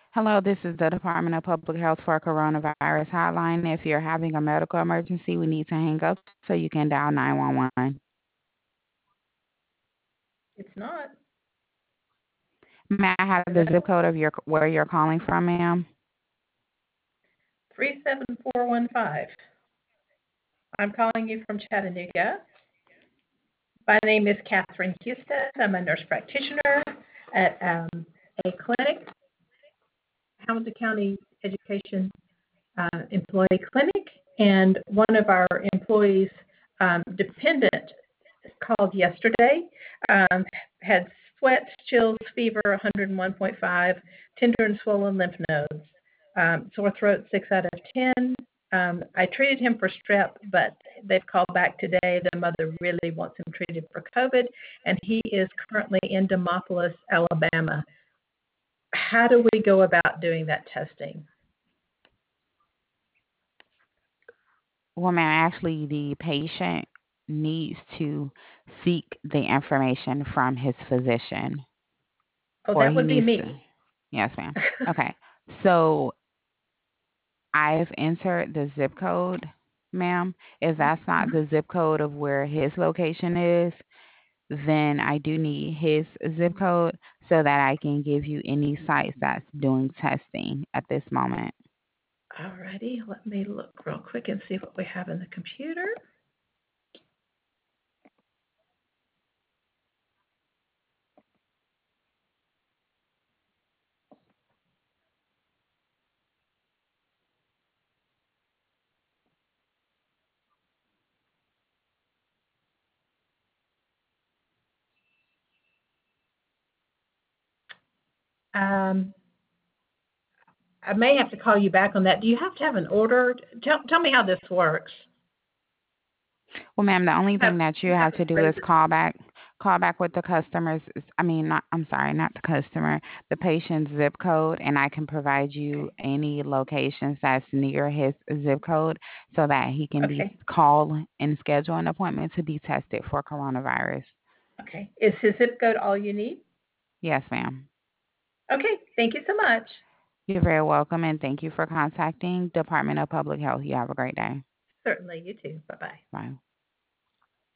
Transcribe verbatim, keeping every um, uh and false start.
Hello, this is the Department of Public Health for Coronavirus Hotline. If you're having a medical emergency, we need to hang up so you can dial nine one one. It's not. May I have the zip Hello? code of your where you're calling from, ma'am? three seven four one five. I'm calling you from Chattanooga. My name is Catherine Houston. I'm a nurse practitioner at um, a clinic, Hamilton County Education uh, Employee Clinic, and one of our employees' um, dependent called yesterday, um, had sweats, chills, fever, one hundred one point five, tender and swollen lymph nodes, um, sore throat, six out of ten. Um, I treated him for strep, but they've called back today. The mother really wants him treated for COVID, and he is currently in Demopolis, Alabama. How do we go about doing that testing? Well, ma'am, actually, the patient needs to seek the information from his physician, Oh, or that he would be needs to. me. Yes, ma'am. Okay. So I've entered the zip code, ma'am. If that's not the zip code of where his location is, then I do need his zip code so that I can give you any sites that's doing testing at this moment. Alrighty, let me look real quick and see what we have in the computer. Um, I may have to call you back on that. Do you have to have an order? Tell tell me how this works. Well, ma'am, the only Have thing that you you have have to to do raise is it? call back, call back with the customer's, I mean, not, I'm sorry, not the customer, the patient's zip code, and I can provide you Okay. any locations that's near his zip code so that he can be Okay. called and schedule an appointment to be tested for coronavirus. Okay. Is his zip code all you need? Yes, ma'am. Okay. Thank you so much. You're very welcome, and thank you for contacting Department of Public Health. You have a great day. Certainly. You too. Bye bye. Bye.